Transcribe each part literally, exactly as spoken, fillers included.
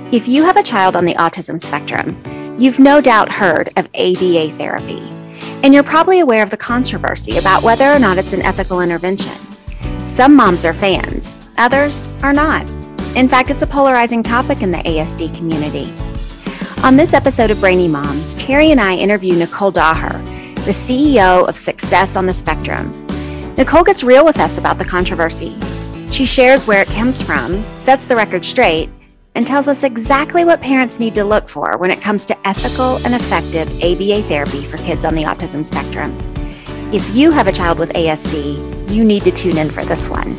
If you have a child on the autism spectrum, you've no doubt heard of A B A therapy, and you're probably aware of the controversy about whether or not it's an ethical intervention. Some moms are fans, others are not. In fact, it's a polarizing topic in the A S D community. On this episode of Brainy Moms, Terry and I interview Nicole Daher, the C E O of Success on the Spectrum. Nicole gets real with us about the controversy. She shares where it comes from, sets the record straight, and tells us exactly what parents need to look for when it comes to ethical and effective A B A therapy for kids on the autism spectrum. If you have a child with A S D, you need to tune in for this one.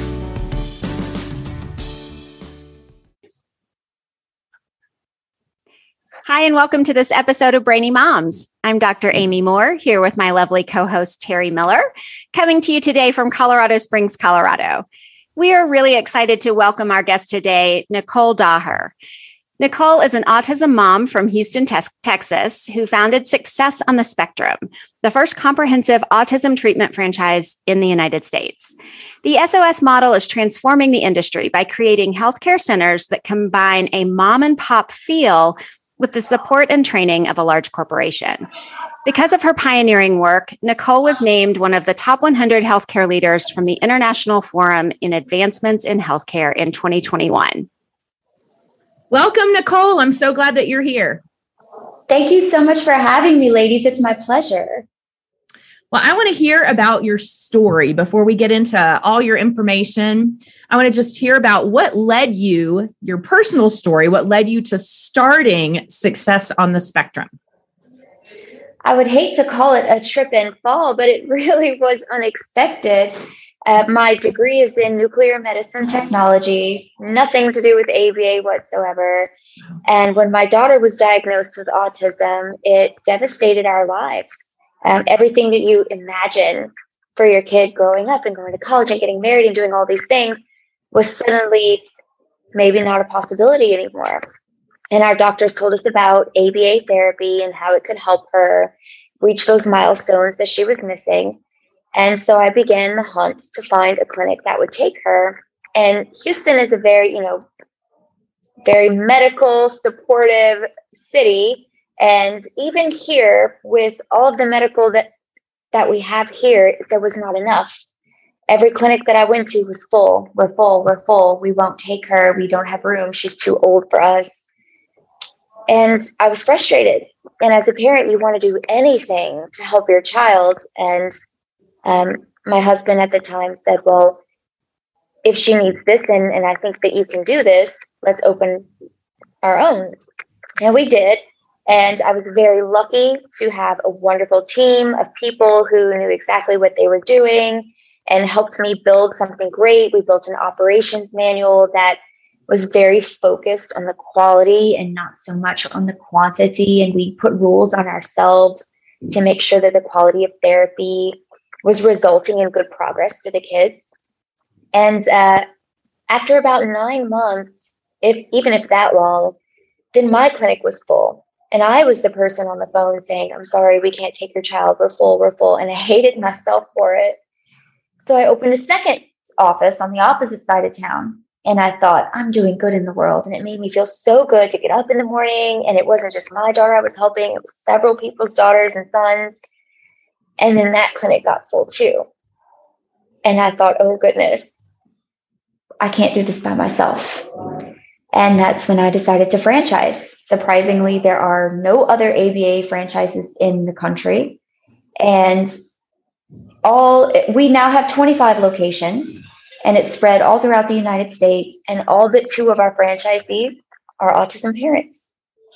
Hi, and welcome to this episode of Brainy Moms. I'm Doctor Amy Moore, here with my lovely co-host, Terry Miller, coming to you today from Colorado Springs, Colorado. We are really excited to welcome our guest today, Nicole Daher. Nicole is an autism mom from Houston, Texas, who founded Success on the Spectrum, the first comprehensive autism treatment franchise in the United States. The S O S model is transforming the industry by creating healthcare centers that combine a mom and pop feel with the support and training of a large corporation. Because of her pioneering work, Nicole was named one of the top one hundred healthcare leaders from the International Forum in Advancements in Healthcare in twenty twenty-one. Welcome, Nicole. I'm so glad that you're here. Thank you so much for having me, ladies. It's my pleasure. Well, I want to hear about your story before we get into all your information. I want to just hear about what led you, your personal story, what led you to starting Success on the Spectrum. I would hate to call it a trip and fall, but it really was unexpected. Uh, my degree is in nuclear medicine technology, nothing to do with A B A whatsoever. And when my daughter was diagnosed with autism, it devastated our lives. Um, everything that you imagine for your kid growing up and going to college and getting married and doing all these things was suddenly maybe not a possibility anymore. And our doctors told us about A B A therapy and how it could help her reach those milestones that she was missing. And so I began the hunt to find a clinic that would take her. And Houston is a very, you know, very medical, supportive city. And even here, with all of the medical that, that we have here, there was not enough. Every clinic that I went to was full. We're full. We're full. We won't take her. We don't have room. She's too old for us. And I was frustrated. And as a parent, you want to do anything to help your child. And um, my husband at the time said, well, if she needs this and, and I think that you can do this, let's open our own. And we did. And I was very lucky to have a wonderful team of people who knew exactly what they were doing and helped me build something great. We built an operations manual that was very focused on the quality and not so much on the quantity. And we put rules on ourselves to make sure that the quality of therapy was resulting in good progress for the kids. And uh, after about nine months, if even if that long, then my clinic was full. And I was the person on the phone saying, I'm sorry, we can't take your child. We're full, we're full. And I hated myself for it. So I opened a second office on the opposite side of town. And I thought, I'm doing good in the world. And it made me feel so good to get up in the morning. And it wasn't just my daughter I was helping. It was several people's daughters and sons. And then that clinic got full too. And I thought, oh, goodness, I can't do this by myself. And that's when I decided to franchise. Surprisingly, there are no other A B A franchises in the country. And all we now have twenty-five locations. And it's spread all throughout the United States. And all but two of our franchisees are autism parents.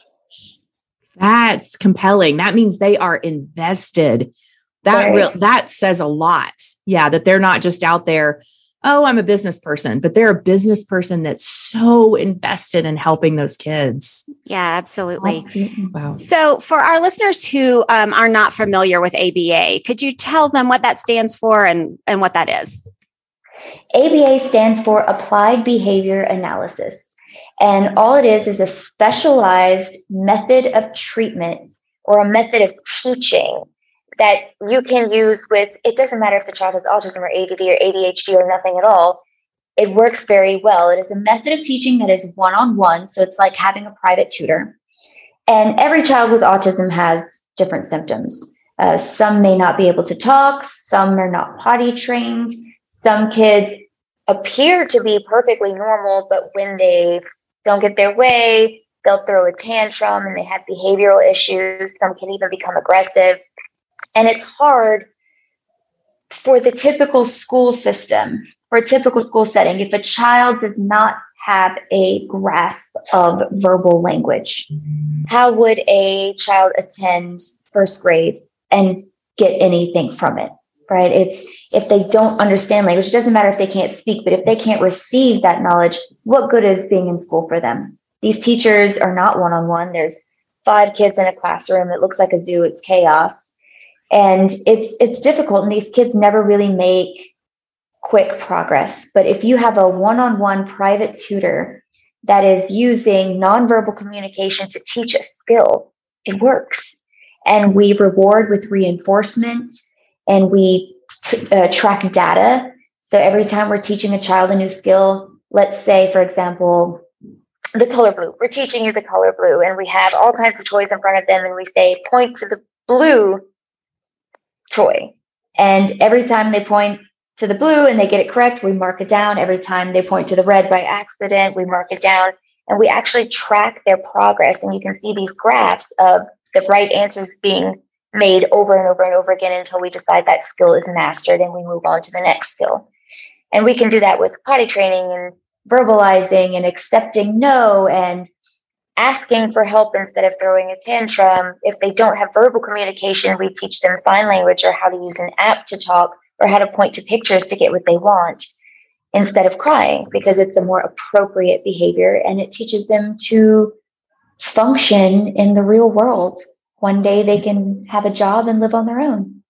That's compelling. That means they are invested. That Very. real that says a lot. Yeah, that they're not just out there, oh, I'm a business person, but they're a business person that's so invested in helping those kids. Yeah, absolutely. Wow. So for our listeners who um, are not familiar with A B A, could you tell them what that stands for and, and what that is? A B A stands for Applied Behavior Analysis. And all it is is a specialized method of treatment or a method of teaching that you can use with, it doesn't matter if the child has autism or A D D or A D H D or nothing at all. it works very well. It is a method of teaching that is one-on-one. So it's like having a private tutor. And every child with autism has different symptoms. Uh, some may not be able to talk. Some are not potty trained. Some kids appear to be perfectly normal, but when they don't get their way, they'll throw a tantrum and they have behavioral issues. Some can even become aggressive. And it's hard for the typical school system, for a typical school setting, if a child does not have a grasp of verbal language. How would a child attend first grade and get anything from it, right? It's if they don't understand language, it doesn't matter if they can't speak, but if they can't receive that knowledge, what good is being in school for them? These teachers are not one-on-one. There's five kids in a classroom. It looks like a zoo. It's chaos. And it's it's difficult. And these kids never really make quick progress. But if you have a one-on-one private tutor that is using nonverbal communication to teach a skill, it works. And we reward with reinforcement, and we t- uh, track data. So every time we're teaching a child a new skill, let's say, for example, the color blue, we're teaching you the color blue, and we have all kinds of toys in front of them, and we say, point to the blue toy. And every time they point to the blue and they get it correct, we mark it down. Every time they point to the red by accident, we mark it down, and we actually track their progress. And you can see these graphs of the right answers being made over and over and over again until we decide that skill is mastered and we move on to the next skill. And we can do that with potty training and verbalizing and accepting no and asking for help instead of throwing a tantrum. If they don't have verbal communication, we teach them sign language or how to use an app to talk or how to point to pictures to get what they want instead of crying, because it's a more appropriate behavior and it teaches them to function in the real world. One day they can have a job and live on their own.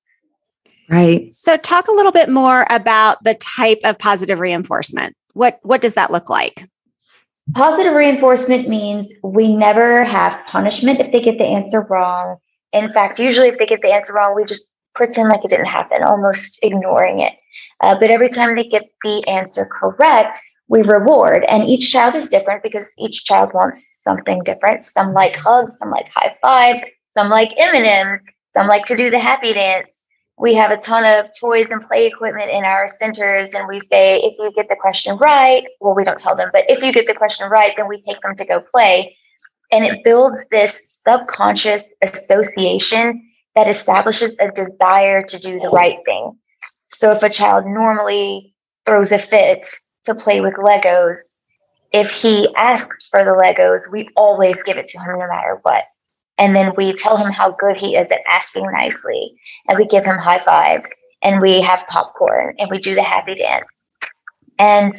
Right. So talk a little bit more about the type of positive reinforcement. What, what does that look like? Positive reinforcement means we never have punishment if they get the answer wrong. In fact, usually if they get the answer wrong, we just pretend like it didn't happen, almost ignoring it. Uh, but every time they get the answer correct, we reward. And each child is different because each child wants something different. Some like hugs, some like high fives, some like M and M's, some like to do the happy dance. We have a ton of toys and play equipment in our centers, and we say, if you get the question right, well, we don't tell them, but if you get the question right, then we take them to go play. And it builds this subconscious association that establishes a desire to do the right thing. So if a child normally throws a fit to play with Legos, if he asks for the Legos, we always give it to him no matter what. And then we tell him how good he is at asking nicely. And we give him high fives. And we have popcorn. And we do the happy dance. And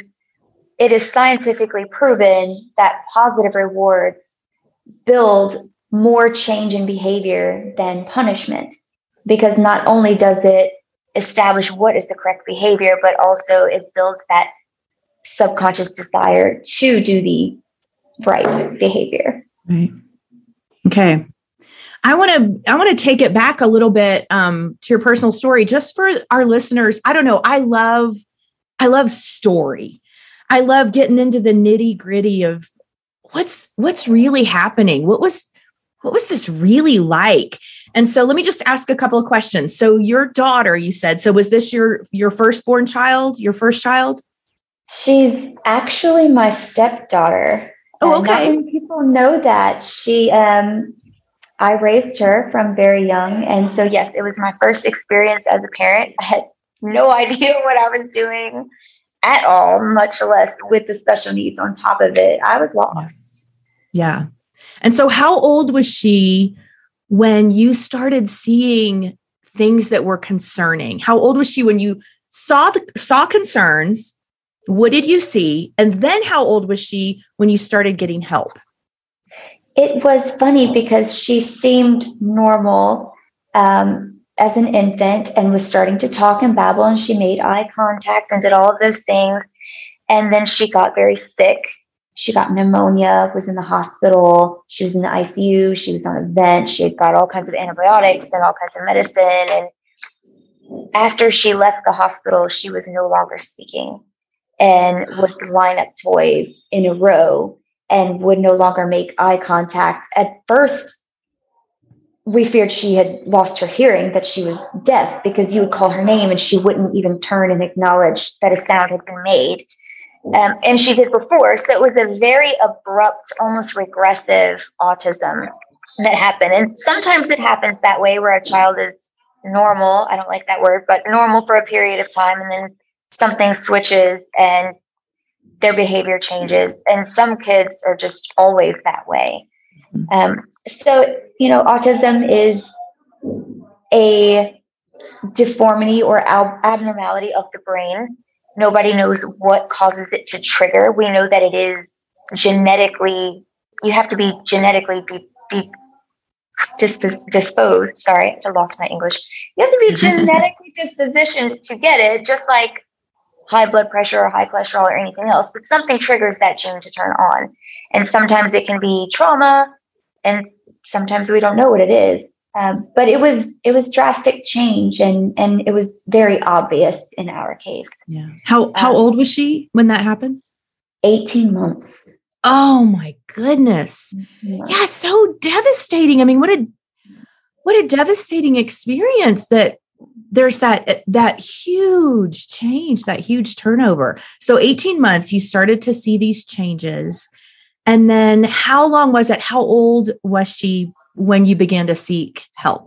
it is scientifically proven that positive rewards build more change in behavior than punishment. Because not only does it establish what is the correct behavior, but also it builds that subconscious desire to do the right behavior. Right. Okay. I want to, I want to take it back a little bit um, to your personal story, just for our listeners. I don't know. I love, I love story. I love getting into the nitty gritty of what's, what's really happening. What was, what was this really like? And so let me just ask a couple of questions. So your daughter, you said, so was this your, your firstborn child, your first child? She's actually my stepdaughter. Oh, okay. Not many people know that. She, um, I raised her from very young. And so, yes, it was my first experience as a parent. I had no idea what I was doing at all, much less with the special needs on top of it. I was lost. Yeah. And so how old was she when you started seeing things that were concerning? How old was she when you saw the, saw concerns? What did you see? And then how old was she when you started getting help? It was funny because she seemed normal um, as an infant and was starting to talk and babble, and she made eye contact and did all of those things. And then she got very sick. She got pneumonia, was in the hospital. She was in the I C U. She was on a vent. She had got all kinds of antibiotics and all kinds of medicine. And after she left the hospital, she was no longer speaking. and would line up toys in a row and would no longer make eye contact. At first, we feared she had lost her hearing, that she was deaf, because you would call her name and she wouldn't even turn and acknowledge that a sound had been made. Um, and she did before. So it was a very abrupt, almost regressive autism that happened. And sometimes it happens that way, where a child is normal. I don't like that word, but normal for a period of time. And then something switches and their behavior changes. And some kids are just always that way. Um, so, you know, autism is a deformity or ab- abnormality of the brain. Nobody knows what causes it to trigger. We know that it is genetically, you have to be genetically de- de- dispos- disposed. Sorry, I lost my English. You have to be genetically dispositioned to get it, just like high blood pressure or high cholesterol or anything else. But something triggers that gene to turn on. And sometimes it can be trauma, and sometimes we don't know what it is. Um, but it was it was drastic change, and and it was very obvious in our case. Yeah. How how um, old was she when that happened? eighteen months. Oh my goodness. Yeah. Yeah, so devastating. I mean, what a what a devastating experience that there's that that huge change, that huge turnover. So eighteen months, you started to see these changes. And then how long was it? How old was she when you began to seek help?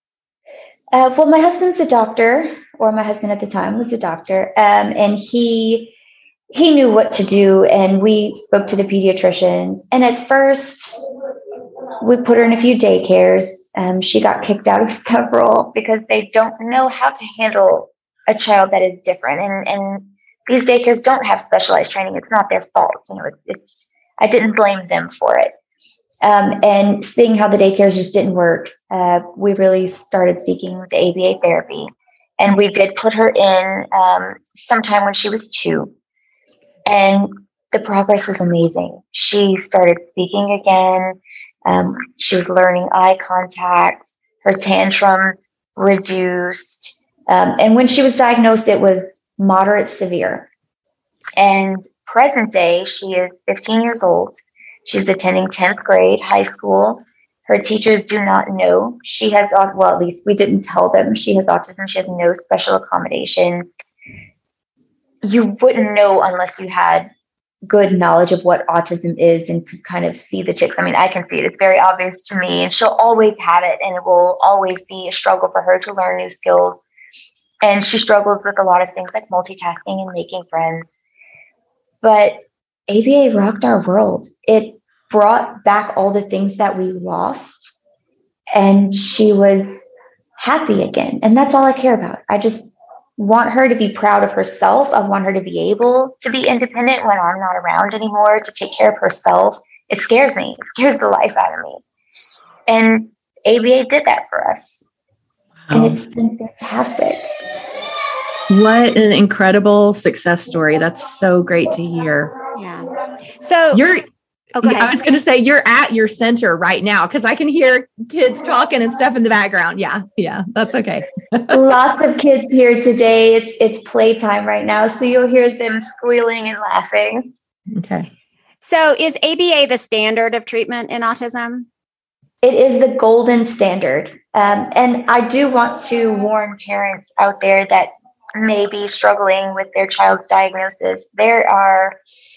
Uh, well, my husband's a doctor, or my husband at the time was a doctor, um, and he he knew what to do. And we spoke to the pediatricians. And at first, we put her in a few daycares. Um, she got kicked out of several because they don't know how to handle a child that is different. And and these daycares don't have specialized training. It's not their fault. You know, it, it's I didn't blame them for it. Um, and seeing how the daycares just didn't work, uh, we really started seeking the A B A therapy. And we did put her in um, sometime when she was two. And the progress was amazing. She started speaking again. Um, she was learning eye contact. Her tantrums reduced. Um, and when she was diagnosed, it was moderate severe. And present day, she is fifteen years old. She's attending tenth grade high school. Her teachers do not know she has, well, at least we didn't tell them she has autism. She has no special accommodation. You wouldn't know unless you had good knowledge of what autism is and could kind of see the ticks. I mean, I can see it. It's very obvious to me, and she'll always have it, and it will always be a struggle for her to learn new skills. And she struggles with a lot of things like multitasking and making friends. But A B A rocked our world. It brought back all the things that we lost, and she was happy again. And that's all I care about. I just want her to be proud of herself. I want her to be able to be independent when I'm not around anymore, to take care of herself. It scares me. It scares the life out of me. And A B A did that for us. Wow. And it's been fantastic. What an incredible success story. That's so great to hear. Yeah. So you're, oh, go ahead. I was going to say you're at your center right now, because I can hear kids talking and stuff in the background. Yeah. Yeah. That's okay. Lots of kids here today. It's, it's playtime right now. So you'll hear them squealing and laughing. Okay. So is A B A the standard of treatment in autism? It is the golden standard. Um, and I do want to warn parents out there that may be struggling with their child's diagnosis. There are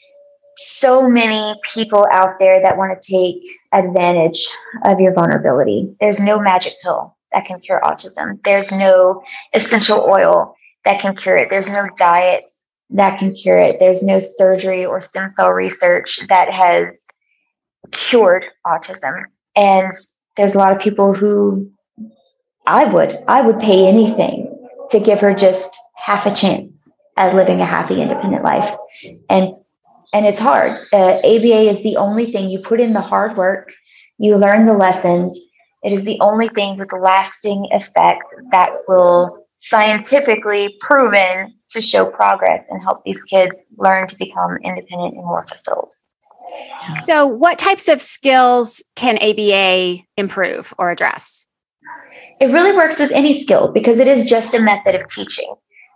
so many people out there that want to take advantage of your vulnerability. There's no magic pill that can cure autism. There's no essential oil that can cure it. There's no diet that can cure it. There's no surgery or stem cell research that has cured autism. And there's a lot of people who I would, I would pay anything to give her just half a chance at living a happy, independent life. And and it's hard. Uh, A B A is the only thing. You put in the hard work, you learn the lessons. It is the only thing with lasting effect that will scientifically proven to show progress and help these kids learn to become independent and more fulfilled. So what types of skills can A B A improve or address? It really works with any skill because it is just a method of teaching.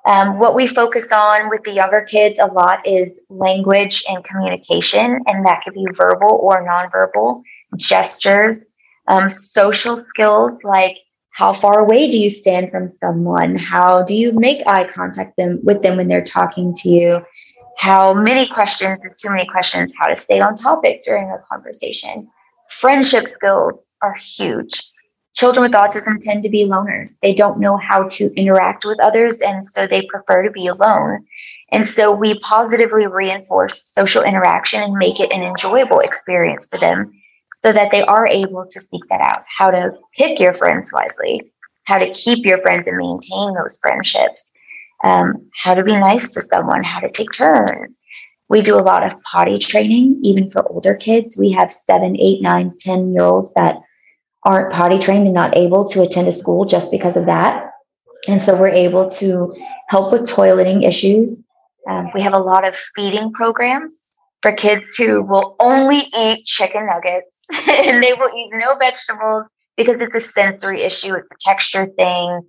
Um, what we focus on with the younger kids a lot is language and communication, and that could be verbal or nonverbal, gestures, um, social skills like how far away do you stand from someone? How do you make eye contact them with them when they're talking to you? How many questions is too many questions? How to stay on topic during a conversation. Friendship skills are huge. Children with autism tend to be loners. They don't know how to interact with others, and so they prefer to be alone. And so we positively reinforce social interaction and make it an enjoyable experience for them so that they are able to seek that out. How to pick your friends wisely, how to keep your friends and maintain those friendships, um, how to be nice to someone, how to take turns. We do a lot of potty training, even for older kids. We have seven, eight, nine, ten year olds that aren't potty trained and not able to attend a school just because of that. And so we're able to help with toileting issues. Um, we have a lot of feeding programs for kids who will only eat chicken nuggets and they will eat no vegetables because it's a sensory issue. It's a texture thing.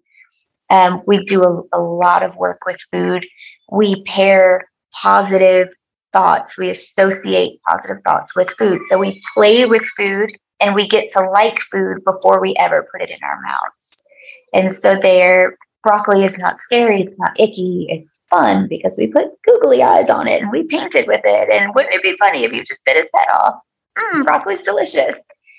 Um, we do a, a lot of work with food. We pair positive thoughts. We associate positive thoughts with food. So we play with food and we get to like food before we ever put it in our mouths. And so their broccoli is not scary. It's not icky. It's fun because we put googly eyes on it and we painted with it. And wouldn't it be funny if you just bit his head off? Mmm, broccoli's delicious.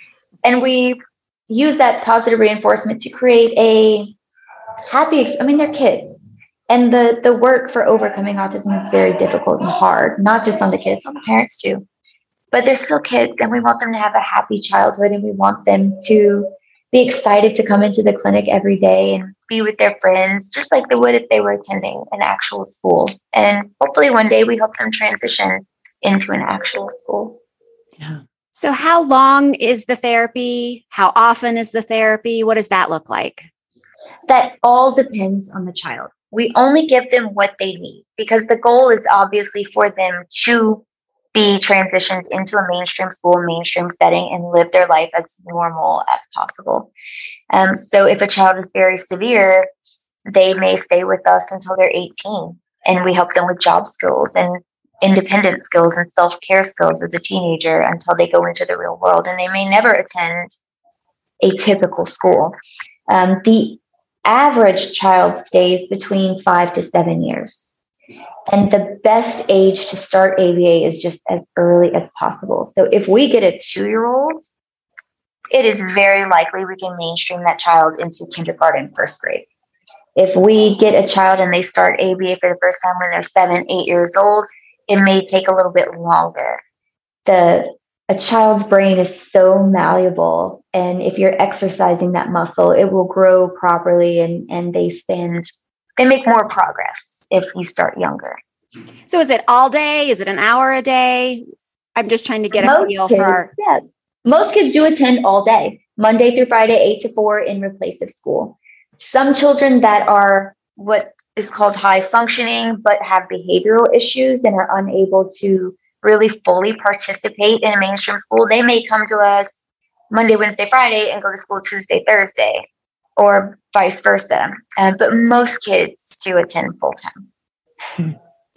And we use that positive reinforcement to create a happy, ex- I mean, they're kids. And the, the work for overcoming autism is very difficult and hard, not just on the kids, on the parents too. But they're still kids and we want them to have a happy childhood and we want them to be excited to come into the clinic every day and be with their friends, just like they would if they were attending an actual school. And hopefully one day we help them transition into an actual school. Yeah. So how long is the therapy? How often is the therapy? What does that look like? That all depends on the child. We only give them what they need because the goal is obviously for them to be transitioned into a mainstream school, mainstream setting, and live their life as normal as possible. Um, so if a child is very severe, they may stay with us until they're eighteen, and we help them with job skills and independent skills and self-care skills as a teenager until they go into the real world, and they may never attend a typical school. Um, the average child stays between five to seven years. And the best age to start A B A is just as early as possible. So if we get a two-year-old, it is very likely we can mainstream that child into kindergarten, first grade. If we get a child and they start A B A for the first time when they're seven, eight years old, it may take a little bit longer. The a child's brain is so malleable, and if you're exercising that muscle, it will grow properly, and and they spend they make more progress if you start younger. So is it all day? Is it an hour a day? I'm just trying to get most a feel kids, for our... Yeah, most kids do attend all day, Monday through Friday, eight to four in replacive school. Some children that are what is called high functioning, but have behavioral issues and are unable to really fully participate in a mainstream school, they may come to us Monday, Wednesday, Friday and go to school Tuesday, Thursday, or vice versa. Uh, but most kids do attend full time.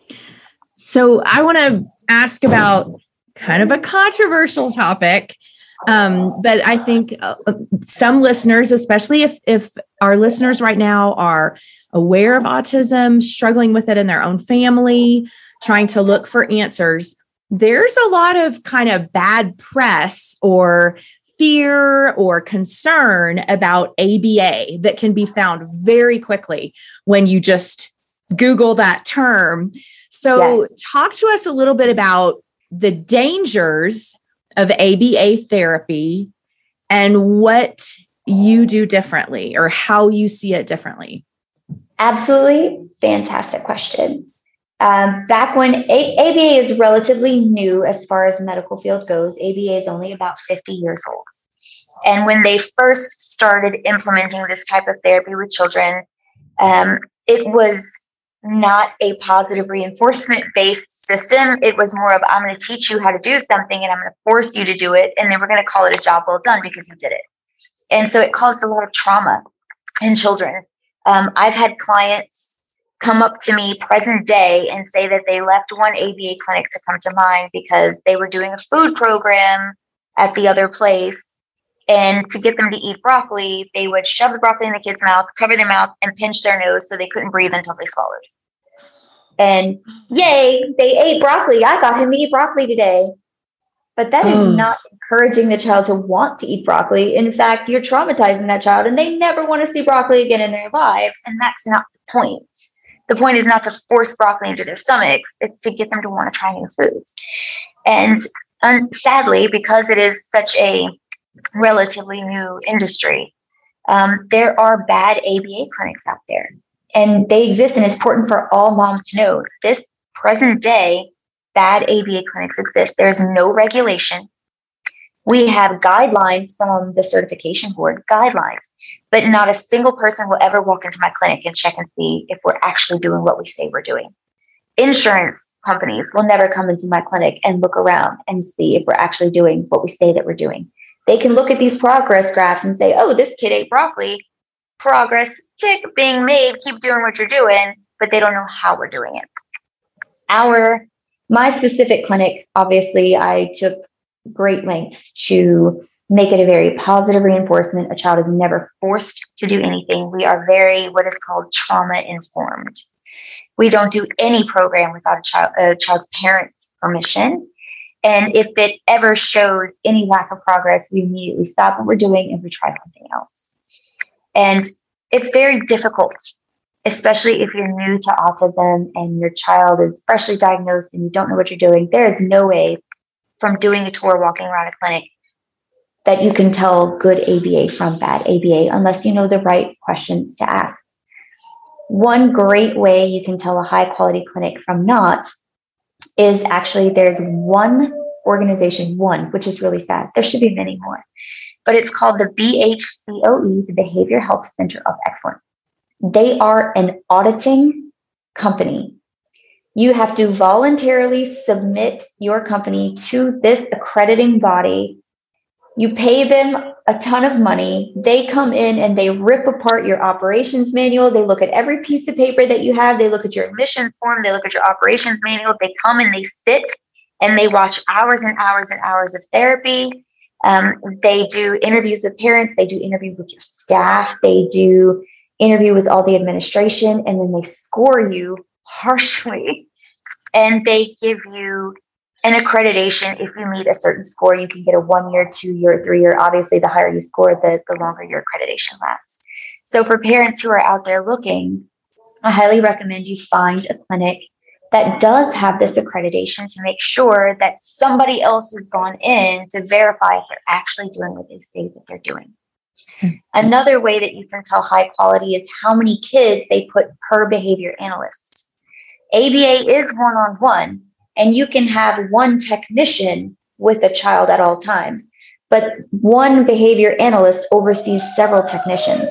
So I want to ask about kind of a controversial topic. Um, but I think uh, some listeners, especially if, if our listeners right now are aware of autism, struggling with it in their own family, trying to look for answers, there's a lot of kind of bad press or fear or concern about A B A that can be found very quickly when you just Google that term. So yes. Talk to us a little bit about the dangers of A B A therapy and what you do differently or how you see it differently. Absolutely. Fantastic question. Um, back when A- ABA is relatively new as far as the medical field goes, A B A is only about fifty years old. And when they first started implementing this type of therapy with children, um, it was not a positive reinforcement-based system. It was more of, I'm going to teach you how to do something and I'm going to force you to do it. And then we're going to call it a job well done because you did it. And so it caused a lot of trauma in children. Um, I've had clients come up to me present day and say that they left one A B A clinic to come to mine because they were doing a food program at the other place. And to get them to eat broccoli, they would shove the broccoli in the kid's mouth, cover their mouth, and pinch their nose so they couldn't breathe until they swallowed. And yay, they ate broccoli. I got him to eat broccoli today. But that is Oh. not encouraging the child to want to eat broccoli. In fact, you're traumatizing that child and they never want to see broccoli again in their lives. And that's not the point. The point is not to force broccoli into their stomachs. It's to get them to want to try new foods. And um, sadly, because it is such a relatively new industry, um, there are bad A B A clinics out there. And they exist, and it's important for all moms to know this present day, bad A B A clinics exist. There's no regulation. We have guidelines from the certification board, guidelines, but not a single person will ever walk into my clinic and check and see if we're actually doing what we say we're doing. Insurance companies will never come into my clinic and look around and see if we're actually doing what we say that we're doing. They can look at these progress graphs and say, oh, this kid ate broccoli. Progress, tick, being made, keep doing what you're doing, but they don't know how we're doing it. Our, my specific clinic, obviously, I took great lengths to make it a very positive reinforcement. A child is never forced to do anything. We are very, what is called trauma informed. We don't do any program without a, child, a child's parent's permission. And if it ever shows any lack of progress, we immediately stop what we're doing and we try something else. And it's very difficult, especially if you're new to autism and your child is freshly diagnosed and you don't know what you're doing. There is no way from doing a tour, walking around a clinic, that you can tell good A B A from bad A B A unless you know the right questions to ask. One great way you can tell a high quality clinic from not is actually there's one organization, one, which is really sad. There should be many more. But it's called the B H C O E, the Behavior Health Center of Excellence. They are an auditing company. You have to voluntarily submit your company to this accrediting body. You pay them a ton of money. They come in and they rip apart your operations manual. They look at every piece of paper that you have. They look at your admissions form. They look at your operations manual. They come and they sit and they watch hours and hours and hours of therapy. Um, they do interviews with parents. They do interviews with your staff. They do interview with all the administration, and then they score you harshly. And they give you an accreditation. If you meet a certain score, you can get a one year, two year, three year. Obviously, the higher you score, the, the longer your accreditation lasts. So for parents who are out there looking, I highly recommend you find a clinic that does have this accreditation to make sure that somebody else has gone in to verify if they're actually doing what they say that they're doing. Mm-hmm. Another way that you can tell high quality is how many kids they put per behavior analyst. A B A is one-on-one, and you can have one technician with a child at all times, but one behavior analyst oversees several technicians.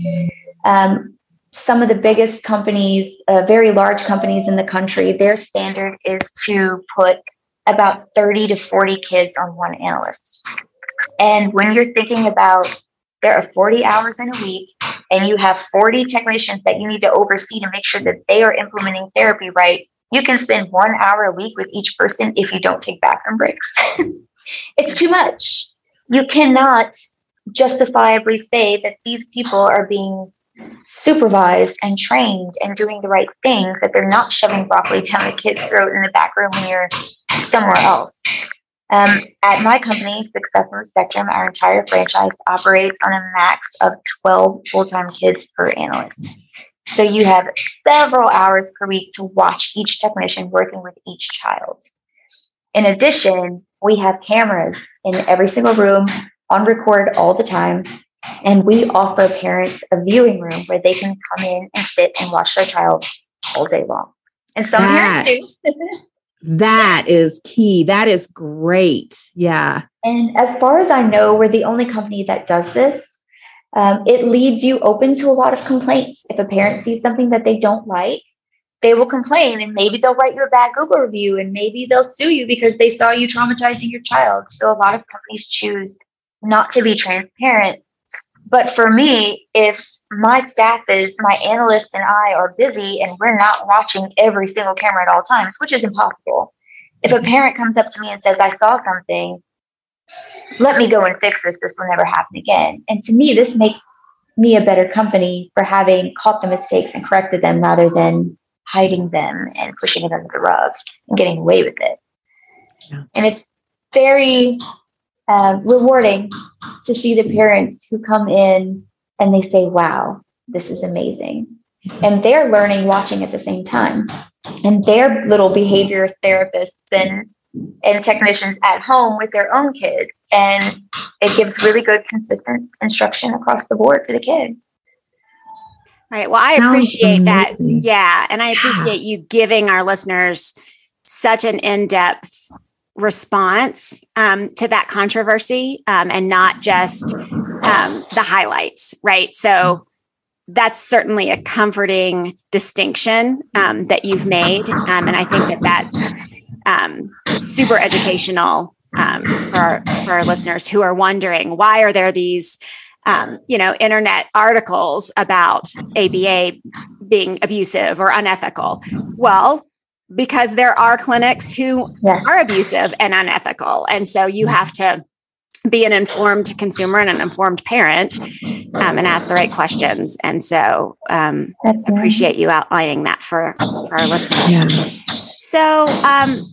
Um, some of the biggest companies, uh, very large companies in the country, their standard is to put about thirty to forty kids on one analyst. And when you're thinking about there are forty hours in a week and you have forty technicians that you need to oversee to make sure that they are implementing therapy right, you can spend one hour a week with each person if you don't take bathroom breaks. It's too much. You cannot justifiably say that these people are being supervised and trained and doing the right things, that they're not shoving broccoli down a kid's throat in the back room when you're somewhere else. Um, at my company, Success on the Spectrum, our entire franchise operates on a max of twelve full-time kids per analyst. So you have several hours per week to watch each technician working with each child. In addition, we have cameras in every single room on record all the time. And we offer parents a viewing room where they can come in and sit and watch their child all day long. And some That, parents do. that is key. That is great. Yeah. And as far as I know, we're the only company that does this. Um, it leads you open to a lot of complaints. If a parent sees something that they don't like, they will complain, and maybe they'll write you a bad Google review, and maybe they'll sue you because they saw you traumatizing your child. So a lot of companies choose not to be transparent. But for me, if my staff is, my analysts and I are busy and we're not watching every single camera at all times, which is impossible. If a parent comes up to me and says, I saw something, let me go and fix this. This will never happen again. And to me, this makes me a better company for having caught the mistakes and corrected them rather than hiding them and pushing it under the rug and getting away with it. Yeah. And it's very uh, rewarding to see the parents who come in and they say, wow, this is amazing. And they're learning, watching at the same time. And they're little behavior therapists and, and technicians at home with their own kids. And it gives really good, consistent instruction across the board for the kid. Right. Well, I appreciate that. Yeah. And I appreciate you giving our listeners such an in-depth response um, to that controversy um, and not just um, the highlights. Right. So that's certainly a comforting distinction um, that you've made. Um, and I think that that's um, super educational um, for, our, for our listeners who are wondering, why are there these Um, you know, internet articles about A B A being abusive or unethical? Well, because there are clinics who yeah. are abusive and unethical. And so you have to be an informed consumer and an informed parent um, and ask the right questions. And so um, I appreciate you outlining that for, for our listeners. Yeah. So, um,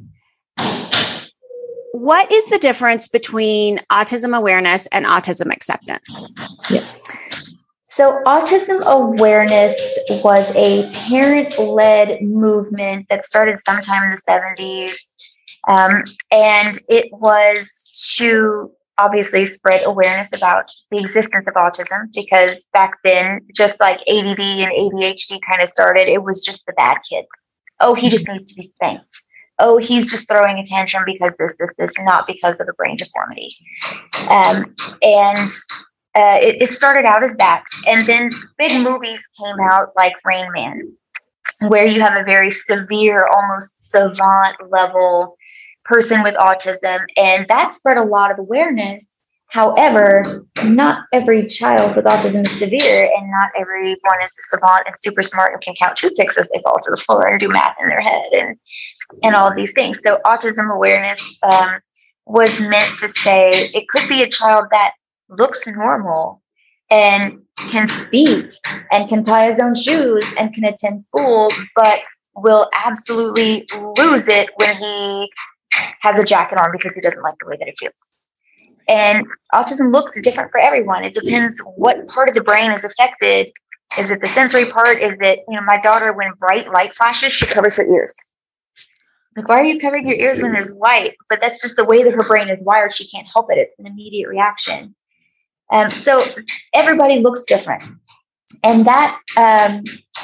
what is the difference between autism awareness and autism acceptance? Yes. So autism awareness was a parent-led movement that started sometime in the seventies. Um, and it was to obviously spread awareness about the existence of autism, because back then, just like A D D and A D H D kind of started, it was just the bad kid. Oh, he just needs to be spanked. Oh, he's just throwing a tantrum because this, this, this, not because of a brain deformity. Um, and uh, it, it started out as that. And then big movies came out like Rain Man, where you have a very severe, almost savant level person with autism. And that spread a lot of awareness. However, not every child with autism is severe, and not everyone is a savant and super smart and can count toothpicks as they fall to the floor and do math in their head and, and all of these things. So autism awareness um, was meant to say it could be a child that looks normal and can speak and can tie his own shoes and can attend school, but will absolutely lose it when he has a jacket on because he doesn't like the way that it feels. And autism looks different for everyone. It depends what part of the brain is affected. Is it the sensory part? Is it, you know, my daughter, when bright light flashes, she covers her ears. Like, why are you covering your ears when there's light? But that's just the way that her brain is wired. She can't help it. It's an immediate reaction. Um, so everybody looks different. And that um,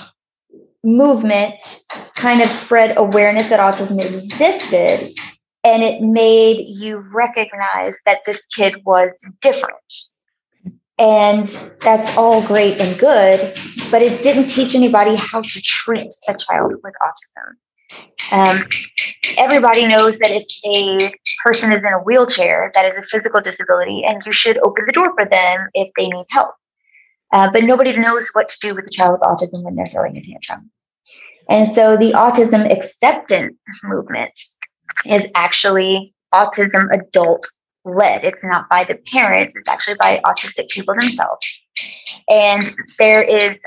movement kind of spread awareness that autism existed. And it made you recognize that this kid was different. And that's all great and good, but it didn't teach anybody how to treat a child with autism. Um, everybody knows that if a person is in a wheelchair, that is a physical disability, and you should open the door for them if they need help. Uh, but nobody knows what to do with a child with autism when they're throwing a tantrum. And so the autism acceptance movement is actually autism adult led. It's not by the parents. It's actually by autistic people themselves. And there is,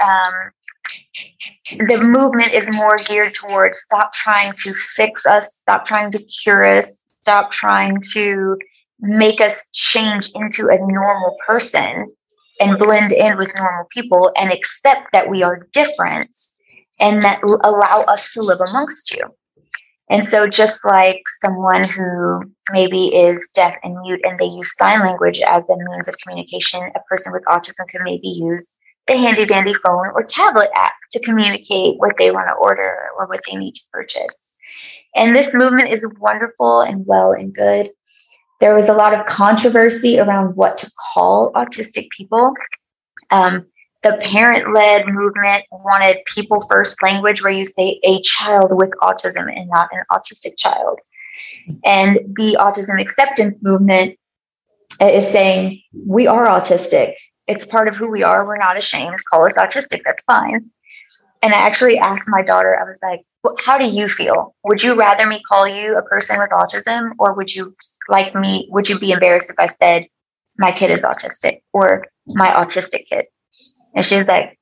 um, the movement is more geared towards stop trying to fix us, stop trying to cure us, stop trying to make us change into a normal person and blend in with normal people, and accept that we are different and that allow us to live amongst you. And so just like someone who maybe is deaf and mute and they use sign language as a means of communication, a person with autism could maybe use the handy dandy phone or tablet app to communicate what they want to order or what they need to purchase. And this movement is wonderful and well and good. There was a lot of controversy around what to call autistic people. Um, The parent-led movement wanted people-first language, where you say a child with autism and not an autistic child. And the autism acceptance movement is saying we are autistic It's part of who we are. We're not ashamed. Call us autistic. That's fine. And I actually asked my daughter, I was like, how do you feel? Would you rather me call you a person with autism, or would you like me, would you be embarrassed if I said my kid is autistic or my autistic kid? And she was like,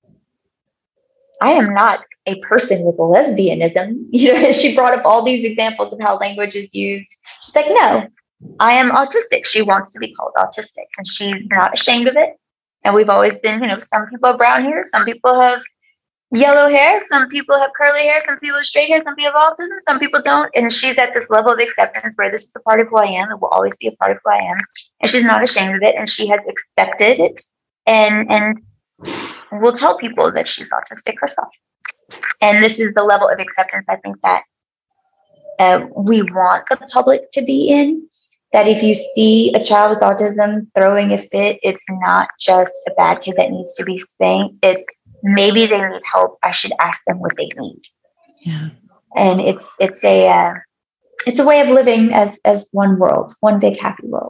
I am not a person with lesbianism. You know, she brought up all these examples of how language is used. She's like, no, I am autistic. She wants to be called autistic, and she's not ashamed of it. And we've always been, you know, some people have brown hair, some people have yellow hair, some people have curly hair, some people have straight hair, some people have autism, some people don't. And she's at this level of acceptance where this is a part of who I am. It will always be a part of who I am. And she's not ashamed of it. And she has accepted it, and and will tell people that she's autistic herself. And this is the level of acceptance I think that uh, we want the public to be in. That if you see a child with autism throwing a fit, it's not just a bad kid that needs to be spanked. It's maybe they need help. I should ask them what they need. Yeah. And it's it's a uh, it's a way of living as as one world, one big happy world.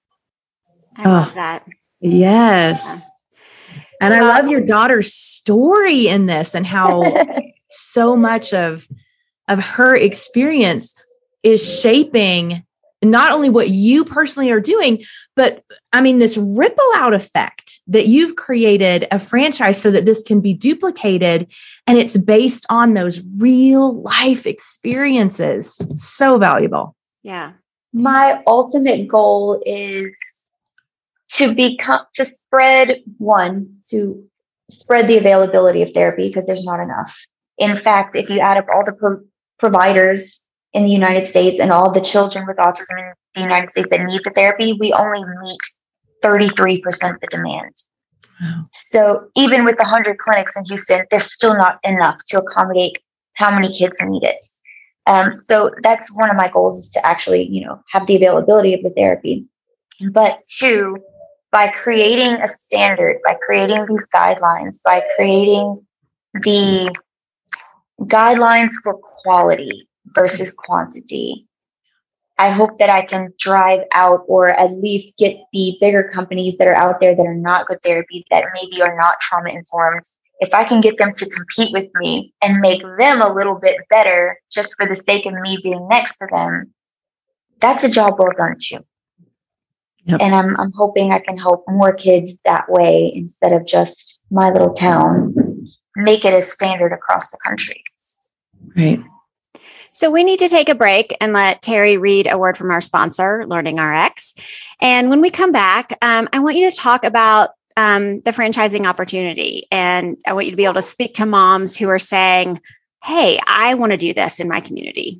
I oh, love that. Yes. Yeah. And I love your daughter's story in this, and how so much of, of her experience is shaping not only what you personally are doing, but I mean, this ripple out effect that you've created a franchise so that this can be duplicated, and it's based on those real life experiences. So valuable. Yeah. My ultimate goal is to become, to spread one, to spread the availability of therapy, because there's not enough. In fact, if you add up all the pro- providers in the United States and all the children with autism in the United States that need the therapy, we only meet thirty-three percent of the demand. Wow. So even with the one hundred clinics in Houston, there's still not enough to accommodate how many kids need it. Um, so that's one of my goals, is to actually, you know, have the availability of the therapy. But two, by creating a standard, by creating these guidelines, by creating the guidelines for quality versus quantity, I hope that I can drive out, or at least get the bigger companies that are out there that are not good therapy, that maybe are not trauma informed. If I can get them to compete with me and make them a little bit better just for the sake of me being next to them, that's a job well done too. Yep. And I'm I'm hoping I can help more kids that way, instead of just my little town, make it a standard across the country. Right. So we need to take a break and let Terry read a word from our sponsor, LearningRx. And when we come back, um, I want you to talk about um, the franchising opportunity. And I want you to be able to speak to moms who are saying, hey, I want to do this in my community.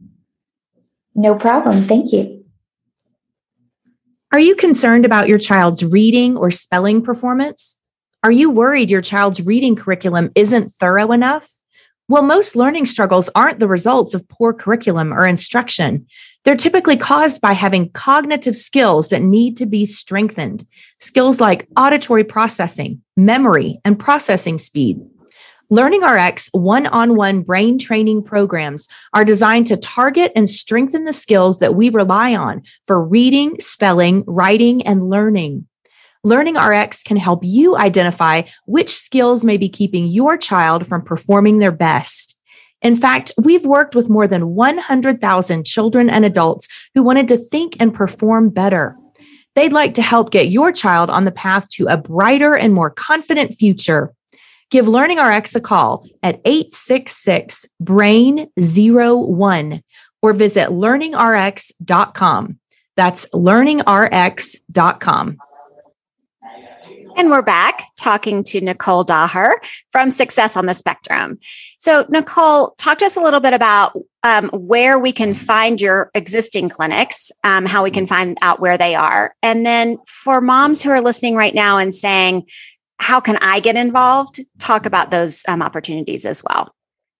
No problem. Thank you. Are you concerned about your child's reading or spelling performance? Are you worried your child's reading curriculum isn't thorough enough? Well, most learning struggles aren't the results of poor curriculum or instruction. They're typically caused by having cognitive skills that need to be strengthened. Skills like auditory processing, memory, and processing speed. LearningRx one-on-one brain training programs are designed to target and strengthen the skills that we rely on for reading, spelling, writing, and learning. LearningRx can help you identify which skills may be keeping your child from performing their best. In fact, we've worked with more than one hundred thousand children and adults who wanted to think and perform better. They'd like to help get your child on the path to a brighter and more confident future. Give LearningRx a call at eight six six, brain zero one or visit learning r x dot com. That's learning r x dot com. And we're back talking to Nicole Daher from Success on the Spectrum. So Nicole, talk to us a little bit about um, where we can find your existing clinics, um, how we can find out where they are. And then for moms who are listening right now and saying, how can I get involved? Talk about those um, opportunities as well.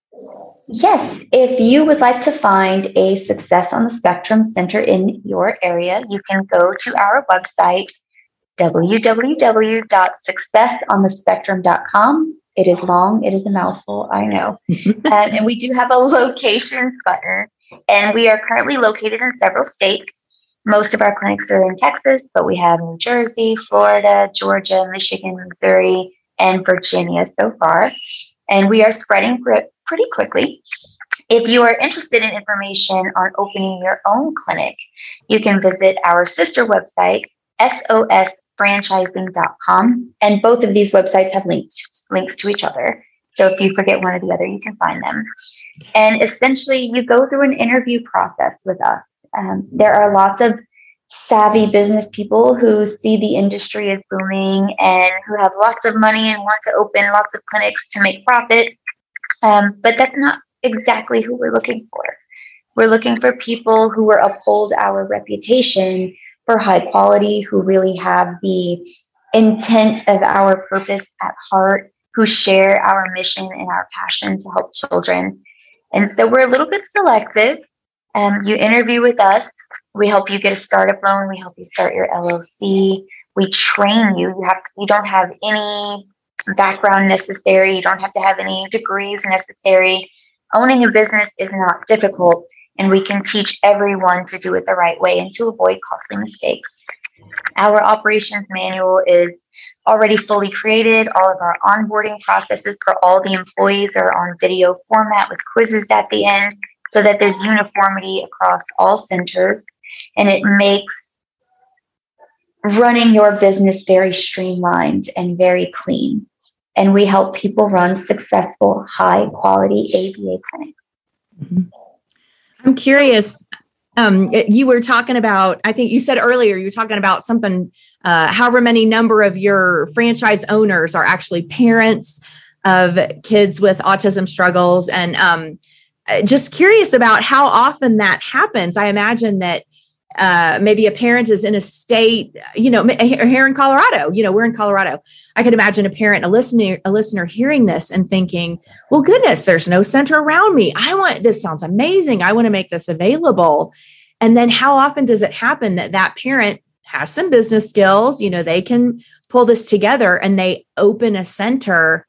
Yes. If you would like to find a Success on the Spectrum center in your area, you can go to our website, w w w dot success on the spectrum dot com. It is long. It is a mouthful. I know. um, and we do have a location button, and we are currently located in several states. Most of our clinics are in Texas, but we have New Jersey, Florida, Georgia, Michigan, Missouri, and Virginia so far. And we are spreading pretty quickly. If you are interested in information on opening your own clinic, you can visit our sister website, S O S franchising dot com. And both of these websites have links, links to each other. So if you forget one or the other, you can find them. And essentially, you go through an interview process with us. Um, there are lots of savvy business people who see the industry as booming and who have lots of money and want to open lots of clinics to make profit. Um, but that's not exactly who we're looking for. We're looking for people who will uphold our reputation for high quality, who really have the intent of our purpose at heart, who share our mission and our passion to help children. And so we're a little bit selective. Um, you interview with us. We help you get a startup loan. We help you start your L L C. We train you. You have you don't have any background necessary. You don't have to have any degrees necessary. Owning a business is not difficult, and we can teach everyone to do it the right way and to avoid costly mistakes. Our operations manual is already fully created. All of our onboarding processes for all the employees are on video format with quizzes at the end, so that there's uniformity across all centers, and it makes running your business very streamlined and very clean. And we help people run successful, high quality A B A clinics. Mm-hmm. I'm curious. Um, you were talking about, I think you said earlier, you were talking about something, uh, however many number of your franchise owners are actually parents of kids with autism struggles. And um, just curious about how often that happens. I imagine that uh, maybe a parent is in a state, you know, here in Colorado, you know, we're in Colorado. I could imagine a parent, a listener, a listener hearing this and thinking, well, goodness, there's no center around me. I want, this sounds amazing. I want to make this available. And then how often does it happen that that parent has some business skills, you know, they can pull this together and they open a center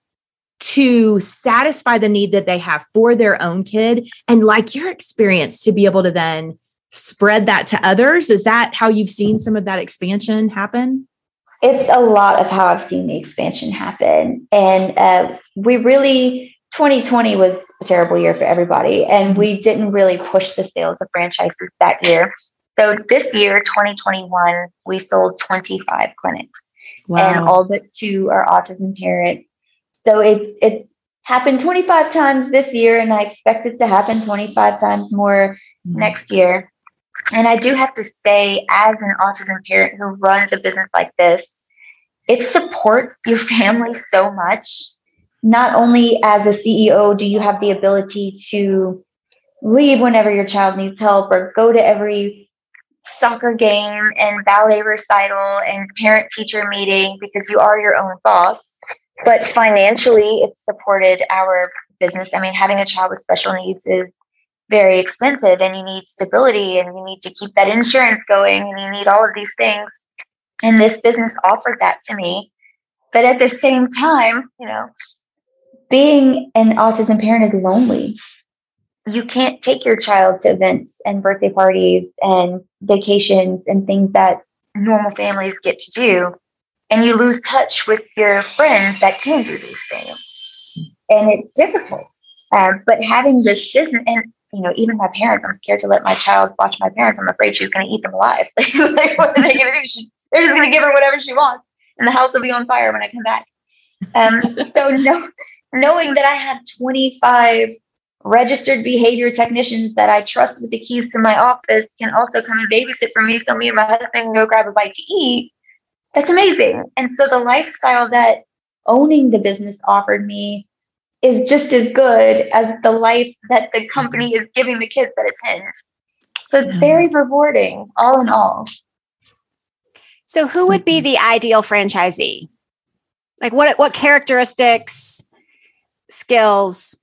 to satisfy the need that they have for their own kid? And like your experience, to be able to then spread that to others. Is that how you've seen some of that expansion happen? It's a lot of how I've seen the expansion happen. And uh, we really, twenty twenty was a terrible year for everybody. And we didn't really push the sales of franchises that year. So this year, twenty twenty-one, we sold twenty-five clinics. Wow. And all but two are autism parents. So it's it's happened twenty-five times this year, and I expect it to happen twenty-five times more mm-hmm. next year. And I do have to say, as an autism parent who runs a business like this, it supports your family so much. Not only as a C E O do you have the ability to leave whenever your child needs help or go to every soccer game and ballet recital and parent-teacher meeting because you are your own boss, but financially it's supported our business. I mean, having a child with special needs is very expensive, and you need stability, and you need to keep that insurance going, and you need all of these things. And this business offered that to me. But at the same time, you know, being an autism parent is lonely. You can't take your child to events and birthday parties and vacations and things that normal families get to do. And you lose touch with your friends that can do these things. And it's difficult. Um, but having this business, and you know, even my parents, I'm scared to let my child watch my parents. I'm afraid she's going to eat them alive. Like, what are they going to do? She, they're just going to give her whatever she wants, and the house will be on fire when I come back. Um, so no, knowing that I have twenty-five registered behavior technicians that I trust with the keys to my office can also come and babysit for me, so me and my husband can go grab a bite to eat, that's amazing. And so the lifestyle that owning the business offered me is just as good as the life that the company is giving the kids that attend. So it's very rewarding, all in all. So who would be the ideal franchisee? Like what, what characteristics, skills?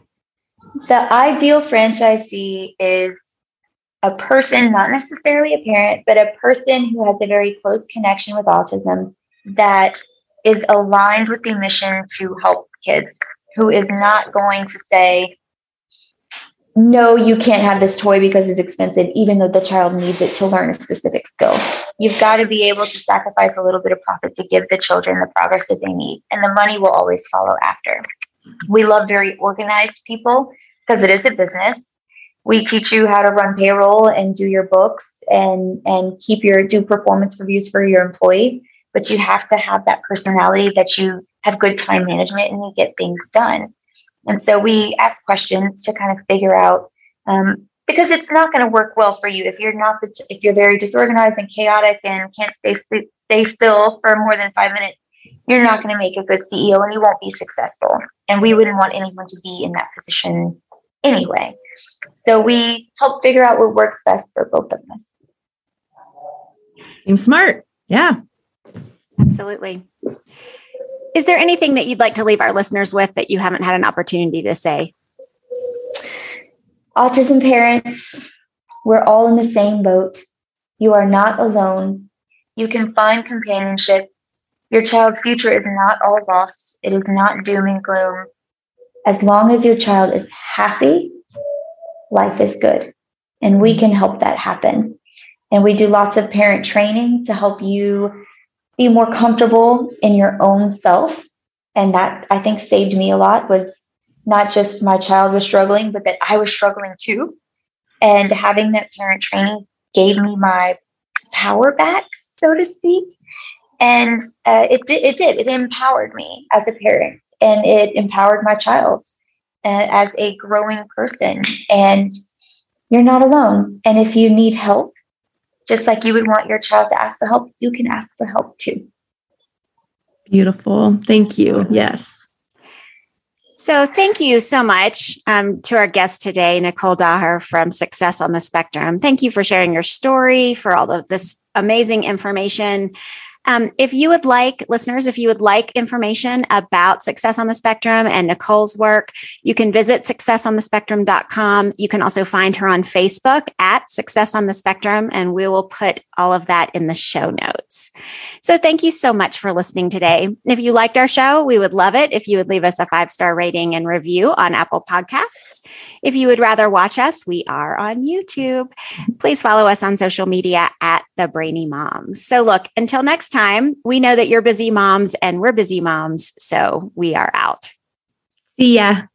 The ideal franchisee is a person, not necessarily a parent, but a person who has a very close connection with autism that is aligned with the mission to help kids, who is not going to say, no, you can't have this toy because it's expensive, even though the child needs it to learn a specific skill. You've got to be able to sacrifice a little bit of profit to give the children the progress that they need, and the money will always follow after. We love very organized people because it is a business. We teach you how to run payroll and do your books and, and keep your do performance reviews for your employees. But you have to have that personality that you have good time management and you get things done. And so we ask questions to kind of figure out, um, because it's not going to work well for you if you're not, the t- if you're very disorganized and chaotic and can't stay st- stay still for more than five minutes. You're not going to make a good C E O and you won't be successful. And we wouldn't want anyone to be in that position anyway. So we help figure out what works best for both of us. Seems smart. Yeah. Absolutely. Is there anything that you'd like to leave our listeners with that you haven't had an opportunity to say? Autism parents, we're all in the same boat. You are not alone. You can find companionship. Your child's future is not all lost. It is not doom and gloom. As long as your child is happy, life is good. And we can help that happen. And we do lots of parent training to help you be more comfortable in your own self. And that, I think, saved me a lot, was not just my child was struggling, but that I was struggling too. And having that parent training gave me my power back, so to speak. And uh, it did, it did, it empowered me as a parent, and it empowered my child uh, as a growing person. And you're not alone. And if you need help, just like you would want your child to ask for help, you can ask for help too. Beautiful. Thank you. Yes. So thank you so much um, to our guest today, Nicole Daher from Success on the Spectrum. Thank you for sharing your story, for all of this amazing information. Um, if you would like, listeners, if you would like information about Success on the Spectrum and Nicole's work, you can visit success on the spectrum dot com. You can also find her on Facebook at Success on the Spectrum, and we will put all of that in the show notes. So thank you so much for listening today. If you liked our show, we would love it if you would leave us a five-star rating and review on Apple Podcasts. If you would rather watch us, we are on YouTube. Please follow us on social media at The Brainy Moms. So look, until next time, we know that you're busy moms and we're busy moms, so we are out. See ya.